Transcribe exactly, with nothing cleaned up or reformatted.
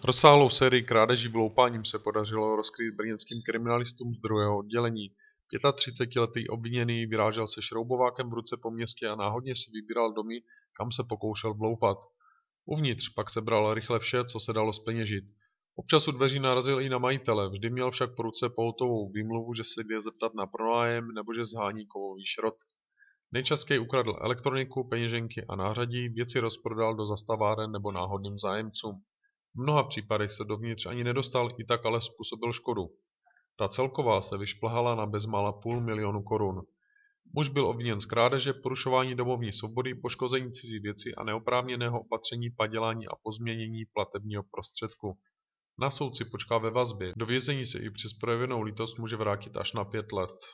Rozsáhlou sérii krádeží vloupáním se podařilo rozkrýt brněnským kriminalistům z druhého oddělení. třicetiletý obviněný vyrážel se šroubovákem v ruce po městě a náhodně si vybíral domy, kam se pokoušel vloupat. Uvnitř pak sebral rychle vše, co se dalo zpeněžit. Občas u dveří narazil i na majitele, vždy měl však po ruce pohotovou výmluvu, že se jde zeptat na pronájem nebo že zhání kovový šrot. Nejčastěji ukradl elektroniku, peněženky a nářadí, věci rozprodal do zastaváren nebo náhodným zájemcům. V mnoha případech se dovnitř ani nedostal, i tak ale způsobil škodu. Ta celková se vyšplhala na bezmála půl milionu korun. Muž byl obviněn z krádeže, porušování domovní svobody, poškození cizí věci a neoprávněného opatření, padělání a pozměnění platebního prostředku. Na soud si počká ve vazbě. Do vězení se i přes projevenou lítost může vrátit až na pět let.